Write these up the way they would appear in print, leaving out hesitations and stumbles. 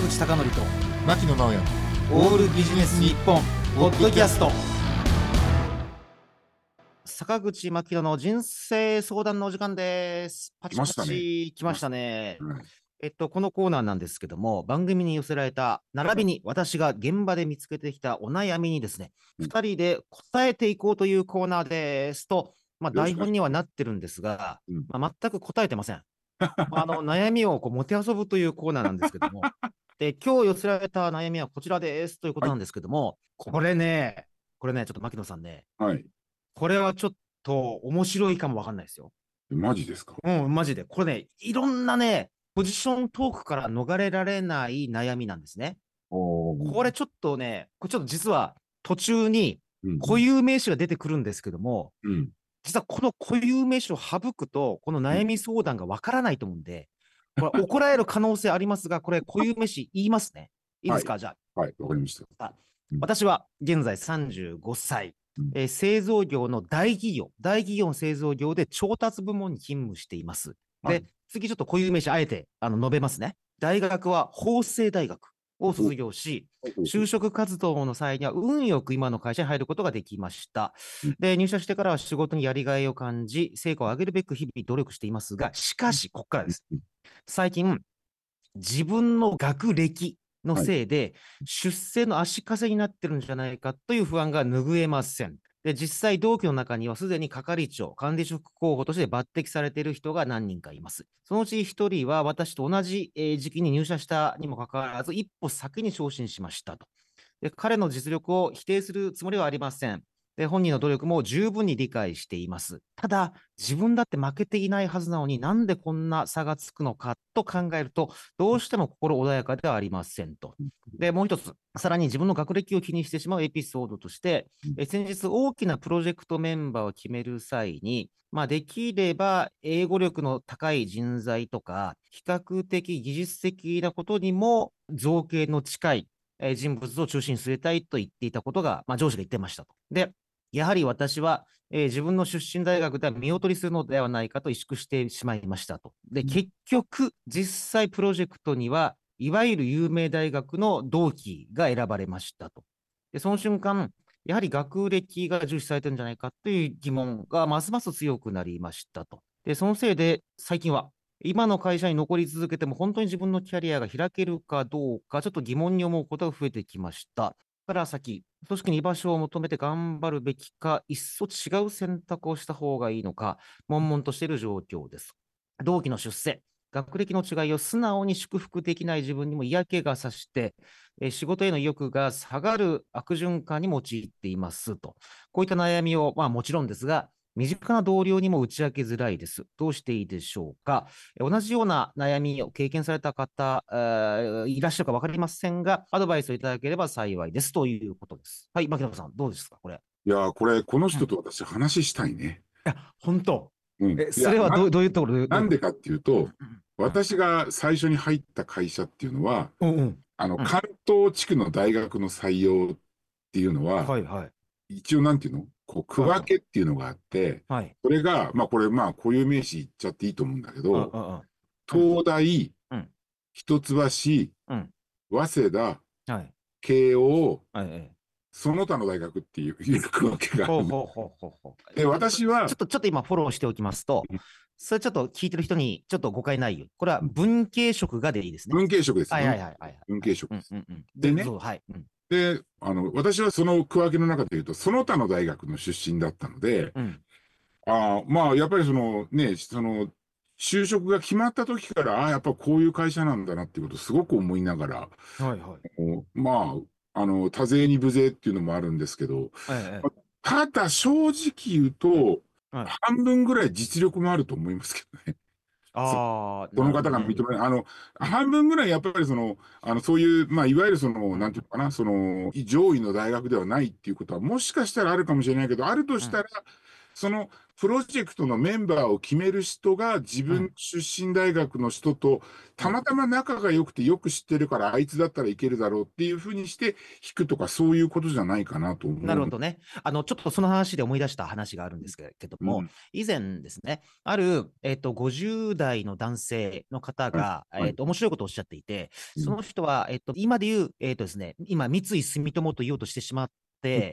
口貴教と牧野直哉オールビジネス日本ポッドキャスト。坂口牧野の人生相談のお時間です。パチパチ来ましたね。このコーナーなんですけども、番組に寄せられた並びに私が現場で見つけてきたお悩みにですね、2人で答えていこうというコーナーですと、台本にはなってるんですが、全く答えてません。悩みをもてあそぶというコーナーなんですけども、で、今日寄せられた悩みはこちらですということなんですけども、これね、ちょっと牧野さんね、これはちょっと面白いかもわかんないですよ。 マジですか？ マジで。これね、いろんなね、ポジショントークから逃れられない悩みなんですね。これちょっと実は途中に固有名詞が出てくるんですけども、実はこの固有名詞を省くと、この悩み相談がわからないと思うんで、これ怒られる可能性ありますが、これ固有名詞言いますね。いいですか？じゃあ。はい、わかりました。 私は現在35歳、製造業の大企業の製造業で調達部門に勤務しています。で、次ちょっと固有名詞あえて述べますね。大学は法政大学を卒業し、就職活動の際には運よく今の会社に入ることができました。で、入社してからは仕事にやりがいを感じ、成果を上げるべく日々努力していますが、しかし、ここからです。最近、自分の学歴のせいで、出世の足かせになってるんじゃないかという不安が拭えません。で、実際、同期の中にはすでに係長、管理職候補として抜擢されている人が何人かいます。そのうち1人は私と同じ時期に入社したにもかかわらず、一歩先に昇進しましたと。で、彼の実力を否定するつもりはありません。で、本人の努力も十分に理解しています。ただ、自分だって負けていないはずなのになんでこんな差がつくのかと考えると、どうしても心穏やかではありませんと。で、もう一つ、さらに自分の学歴を気にしてしまうエピソードとして、先日大きなプロジェクトメンバーを決める際に、できれば英語力の高い人材とか、比較的技術的なことにも造形の近い人物を中心に据えたいと言っていたことが、上司が言ってましたと。で、やはり私は、自分の出身大学では見劣りするのではないかと萎縮してしまいましたと。で、結局、実際プロジェクトには、いわゆる有名大学の同期が選ばれましたと。で、その瞬間、やはり学歴が重視されてるんじゃないかという疑問がますます強くなりましたと。で、そのせいで、最近は、今の会社に残り続けても本当に自分のキャリアが開けるかどうか、ちょっと疑問に思うことが増えてきました。から先、組織に居場所を求めて頑張るべきか、いっそ違う選択をした方がいいのか、悶々としている状況です。同期の出世、学歴の違いを素直に祝福できない自分にも嫌気がさして、仕事への意欲が下がる悪循環に陥っていますと。こういった悩みを、もちろんですが、身近な同僚にも打ち明けづらいです。どうしていいでしょうか。同じような悩みを経験された方、いらっしゃるか分かりませんが、アドバイスをいただければ幸いですということです。はい、牧野さん、どうですか、これ。 いやー、この人と私話したいね。 いや、本当。 いや、 それはどういうところなんでかっていうと、私が最初に入った会社っていうのは、関東地区の大学の採用っていうのは、一応なんていうの区分けっていうのがあって、それが、これ固有名詞言っちゃっていいと思うんだけど、東大、一橋、早稲田、慶応、その他の大学っていう区分けがある。で、私は、 ちょっと今フォローしておきますと、それちょっと聞いてる人にちょっと誤解ないよ。これは文系職がでいいですね。 文系職です。 文系職です。でね、私はその区分けの中で言うと、その他の大学の出身だったので、やっぱり就職が決まった時から、やっぱこういう会社なんだなっていうことをすごく思いながら、多勢に無勢っていうのもあるんですけど、ただ正直言うと、半分ぐらい実力もあると思いますけどね。その方が認めない。半分ぐらいやっぱりそういう、いわゆるなんていうのかな、上位の大学ではないっていうことは、もしかしたらあるかもしれないけど、あるとしたら、 そのプロジェクトのメンバーを決める人が自分出身大学の人とたまたま仲が良くてよく知ってるからあいつだったらいけるだろうっていうふうにして引くとかそういうことじゃないかなと思う。 なるほどね。ちょっとその話で思い出した話があるんですけども、 うん、 以前ですね、ある、50代の男性の方はい、 が、 はい、 面白いことをおっしゃっていて、そうん、 の人は、今で言う、ですね、今、三井住友と言おうとしてしまって、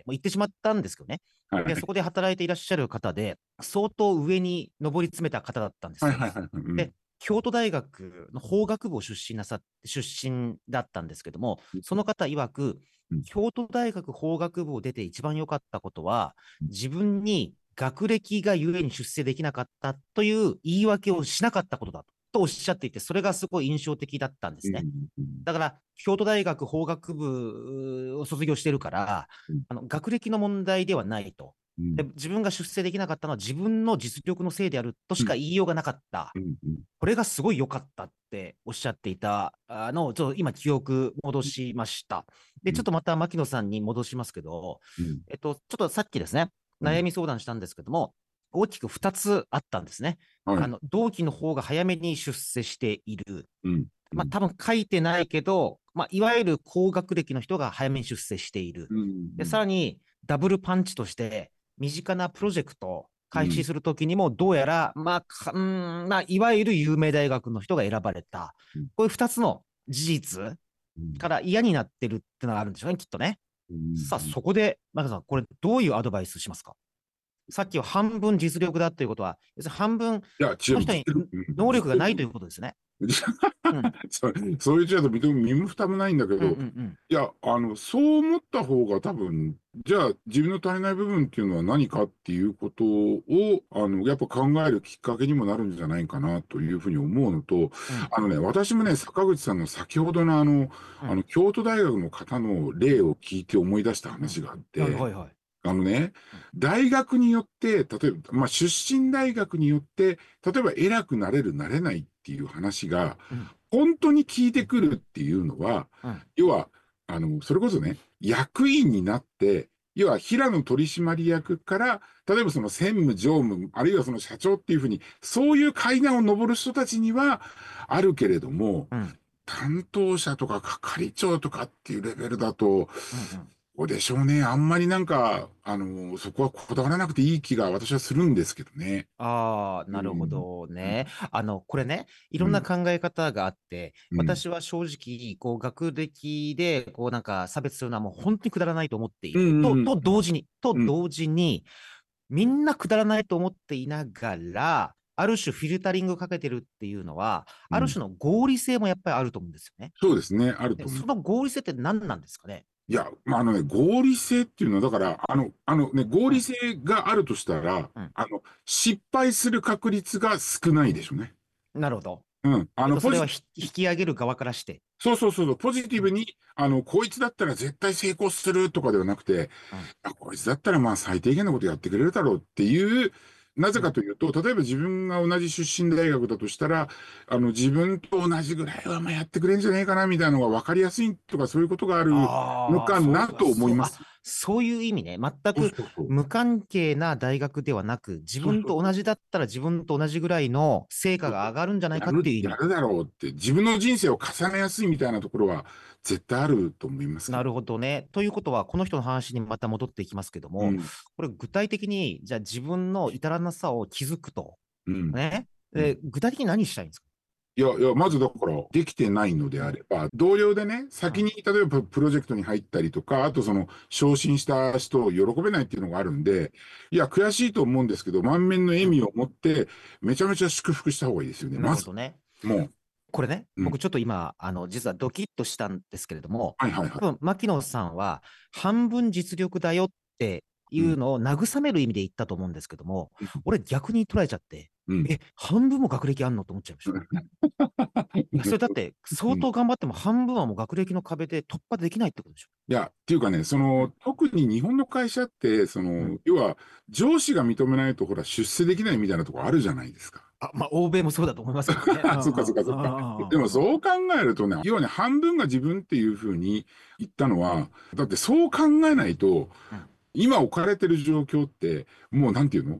もう言ってしまったんですけどね。で、そはい、 こで働いていらっしゃる方で、相当上に上り詰めた方だったんですはい、 よ。 はい、はい、うん、 で、京都大学の法学部を出身だったんですけども、その方曰く、 うん、 京都大学法学部を出て一番良かったことは、自分に学歴がゆえに出世できなかったという言い訳をしなかったことだとおっしゃっていて、それがすごい印象的だったんですね。 うん、うん、 だから、京都大学法学部を卒業してるから、学歴の問題ではないと。 うん、 で自分が出世できなかったのは自分の実力のせいであるとしか言いようがなかった。 うん、うん、 これがすごい良かったっておっしゃっていたのを、ちょっと今記憶戻しました。で、ちょっとまた牧野さんに戻しますけど、 うん、 ちょっとさっきですね、 うん、 悩み相談したんですけども、大きく2つあったんですね。 はい、 同期の方が早めに出世している。 うん、うん、 多分書いてないけど、いわゆる高学歴の人が早めに出世している。 うん、 で、さらに、ダブルパンチとして、身近なプロジェクトを開始するときにも、どうやら、いわゆる有名大学の人が選ばれた。こういう2つの事実から嫌になってるってのがあるんでしょうね、きっとね。さあ、そこで、マキさん、これ、どういうアドバイスしますか？さっきは半分実力だということは、要するに半分、 いや、違う、 その人に能力がないということですね。うん。 そういうちゃうと身も蓋もないんだけうんうんうど、 ん。 いや、そう思った方が多分、じゃあ自分の足りない部分っていうのは何かっていうことを、やっぱ考えるきっかけにもなるんじゃないかなというふうに思うのと、 うん。 私もね、坂口さんの先ほどのうん。 京都大学の方の例を聞いて思い出したうん。 話があっはいて、 はいはい。 あのね、 うん。 大学によって、例えば、出身大学によって、例えば偉くなれる、なれないっていう話が、 うん。 本当に聞いてくるっていうのは、 うん。 要は、それこそね、役員になって、要は平野取締役から、例えばその専務、常務、あるいはその社長っていうふうに、そういう階段を上る人たちにはあるけれども、 うん。 担当者とか係長とかっていうレベルだと、 うん。うん。 そうでしょうね。あんまりなんか、そこはこだわらなくていい気が私はするんですけどね。 ああ、 うなるほん。 どね。これね、いろんなうん。 考え方があって、 うん。 私は正直、学歴で、なんか差別するのはもう本当にくだらないと思っていうん。 る。 うん。うん。 同時に、みんなくだらないと思っていながら、ある種フィルタリングかけてるっていうのは、 うん。 ある種の合理性もやっぱりあると思うんですよね。 そうですね。あるで、 と思う。 その合理性って何なんですかね。 いや、合理性っていうのは、だから、合うん、 理性があるとしたら、 うん。 失敗する確率が少ないでしょうね。 なるほど。 うん。 それは引き上げる側からして。 そうそうそうそう、ポジティうん、 ブに、こいつだったら絶対成功するとかではなくて、 うん、 こいつだったらまあ最低限のことやってくれるだろうっていう、なぜうん。 かというと、例えば自分が同じ出身大学だとしたら、自分と同じぐらいはまあやってくれんじゃねえかなみたいなのが分かりやすいとかそういうことがあるのああ、 かなと思います。 そういう意味ね。全そうくそうそう。 無関係な大学ではなく、自分と同そうそうそう。 じだったら自分と同じぐらいの成果が上がるんじゃないかっていう意味。 やるだろうって、自分の人生を重ねやすいみたいなところは絶対あると思いますけど。 なるほどね。ということは、この人の話にまた戻っていきますけども、 うん。 これ具体的に、じゃあ自分の至らなさを気づくと。 うん。 ね。 うん。 具体的に何したいんですか？ いや、まずだから、できてないのでうん。 あれば、同僚でね、 うん。 先に、例えばプロジェクトに入ったりとか、あとその、昇進した人を喜べないっていうのがあるんで、いや、悔しいと思うんですけど、満面の笑うん。 みを持って、めちゃめちゃ祝福した方がいいですよね。 なるまず、 ほどね。 もこれね、 う、うん。 僕ちょっと今、実はドキッとしたんですけれども、 はいはいはい。 多分、牧野さんは、半分実力だよっていうん。 うのを慰める意味で言ったと思うんですけども、 うん。 俺逆に捉えちゃって、 うん。 半分も学歴あんのと思っちゃいました。いや、それだって、 うん。 相当頑張っても半分はもう学歴の壁で突破できないってことでしょ。 いや、っていうかね、 うん。 特に日本の会社って、 うん。 要は、上司が認めないと、ほら、出世できないみたいなところあるじゃないですか。 欧米もそうだと思いますけどね。 そっかそっかそっか。でもそう考えるとね、要はね、半分が自分っていうふうに言ったのは、だってそう考えないと、 うん。 今置かれてる状況って、もうなんていうの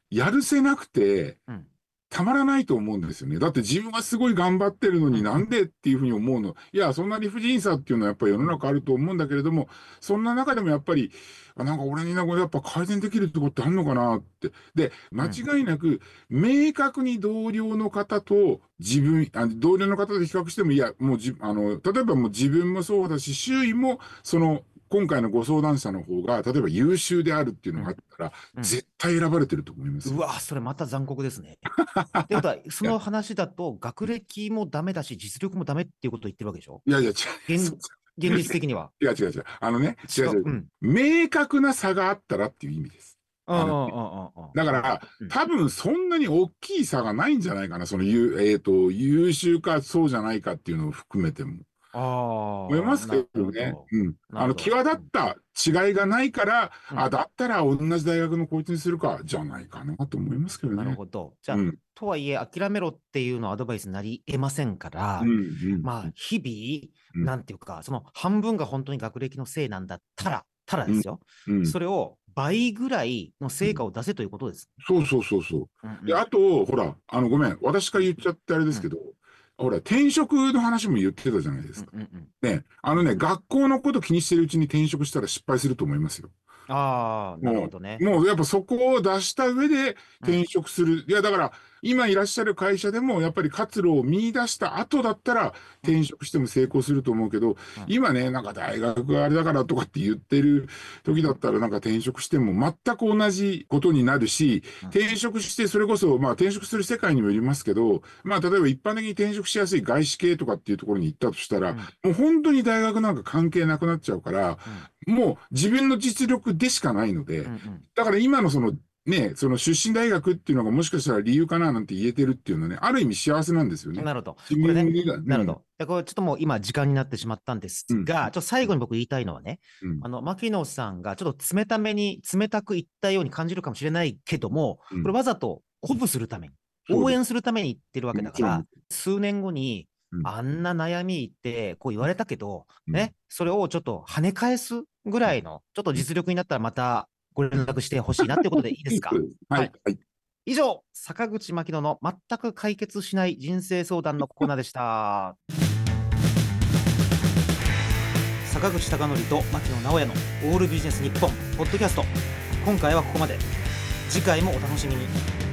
やるせなくて、たまらないと思うんですよね。だって自分はすごい頑張ってるのになんでっていうふうに思うの。いや、そんな理不尽さっていうのはやっぱり世の中あると思うんだけれども、そんな中でもやっぱり、なんか俺になんかやっぱ改善できるとこってあんのかなって。で、間違いなく、明確に同僚の方と同僚の方と比較しても、いや、もう例えばもう自分もそうだし、周囲も、今回のご相談者の方が、例えば優秀であるっていうのがあったら、絶対選ばれてると思いますよ。 うわ、それまた残酷ですね。ってことは、その話だと、学歴もダメだし、実力もダメっていうことを言ってるわけでしょ？ いやいや、 現実的には。 違う。違う。明確な差があったらっていう意味です。だから、多分そんなに大きい差がないんじゃないかな。優秀かそうじゃないかっていうのを含めても。思いますけどね。際立った違いがないから、だったら同じ大学のこいつにするか、じゃないかなと思いますけどね。 なるほど。じゃあ、とはいえ、諦めろっていうのはアドバイスになり得ませんから、まあ、日々、なんていうか、その半分が本当に学歴のせいなんだったらですよ。それを倍ぐらいの成果を出せということです。 そう。で、あと、ほら、ごめん、私から言っちゃってあれですけど、ほら、転職の話も言ってたじゃないですか。ね、学校のこと気にしてるうちに転職したら失敗すると思いますよ。 なるほどね。 もうやっぱそこを出した上で転職する。いや、だから、今いらっしゃる会社でも、やっぱり活路を見出した後だったら、転職しても成功すると思うけど、今ね、なんか大学があれだからとかって言ってる時だったら、なんか転職しても全く同じことになるし、転職して、それこそ、まあ転職する世界にもよりますけど、まあ例えば一般的に転職しやすい外資系とかっていうところに行ったとしたら、もう本当に大学なんか関係なくなっちゃうから、もう自分の実力でしかないので、だから今のその出身大学っていうのがもしかしたら理由かななんて言えてるっていうのはね、ある意味幸せなんですよね。 なるほど。これね、なるほど。これちょっともう今時間になってしまったんですが、ちょっと最後に僕言いたいのはね、牧野さんがちょっと冷たく言ったように感じるかもしれないけども、これわざと鼓舞するために、応援するために言ってるわけだから、数年後に、あんな悩み言ってこう言われたけど、ね、それをちょっと跳ね返すぐらいの、ちょっと実力になったらまたご連絡してほしいなってことでいいですか？ はい。 以上、坂口牧野の全く解決しない人生相談のコーナーでした。坂口孝則と牧野直哉のオールビジネス日本ポッドキャスト。今回はここまで。次回もお楽しみに。